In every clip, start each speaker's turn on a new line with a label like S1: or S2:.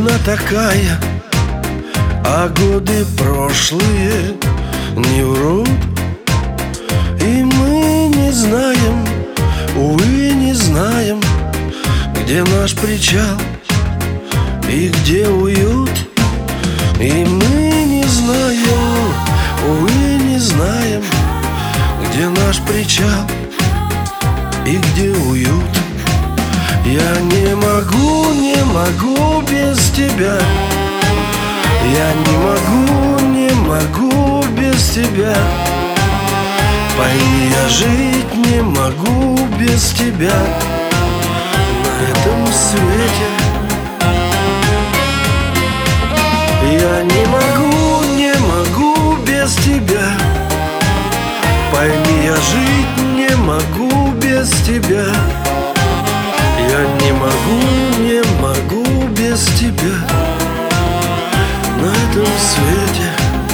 S1: одна такая, а годы прошлые не врут. И мы не знаем, увы, не знаем, где наш причал и где уют. И мы не знаем, увы, не знаем, где наш причал и где уют. Я не могу без тебя. Я не могу без тебя. Пойми, я жить не могу без тебя на этом свете. Я не могу без тебя. Пойми, я жить не могу без тебя. Я не могу без тебя на этом свете.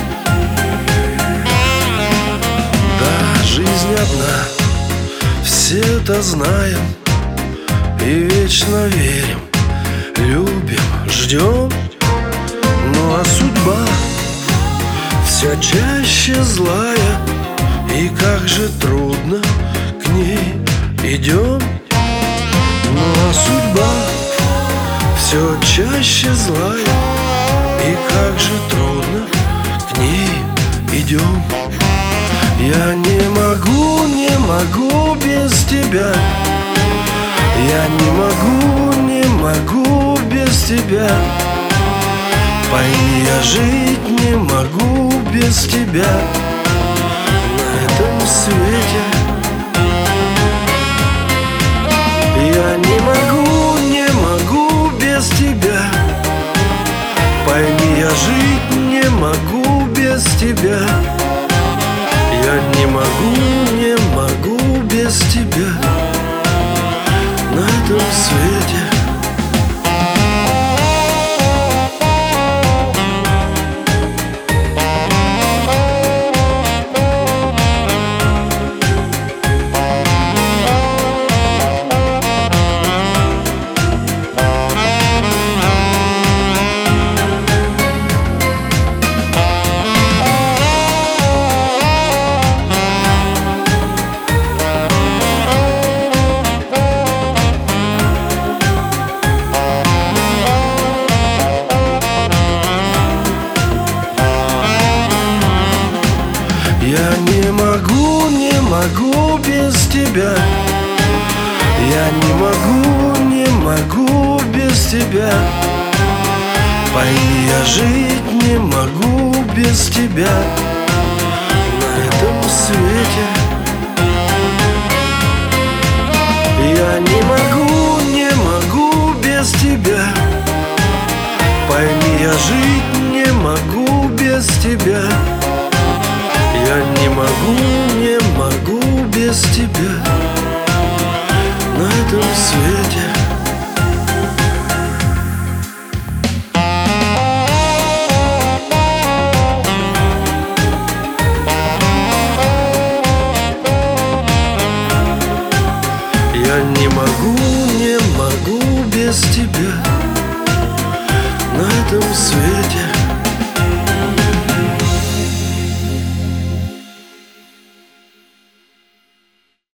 S1: Да, жизнь одна, все это знаем и вечно верим, любим, ждем. Ну а судьба все чаще злая, и как же трудно к ней идем. Ну а судьба все чаще злая, и как же трудно к ней идем. Я не могу без тебя. Я не могу без тебя. Пойми, я жить не могу без тебя на этом свете. Я не могу без тебя. Пойми, я жить не могу без тебя. Я не могу без тебя на этом свете. Я не могу без тебя. Я не могу без тебя. Пойми, я жить не могу без тебя на этом свете. Я не могу без тебя. Пойми, я жить не могу без тебя. Я не могу без тебя на этом свете. Я не могу без тебя на этом свете.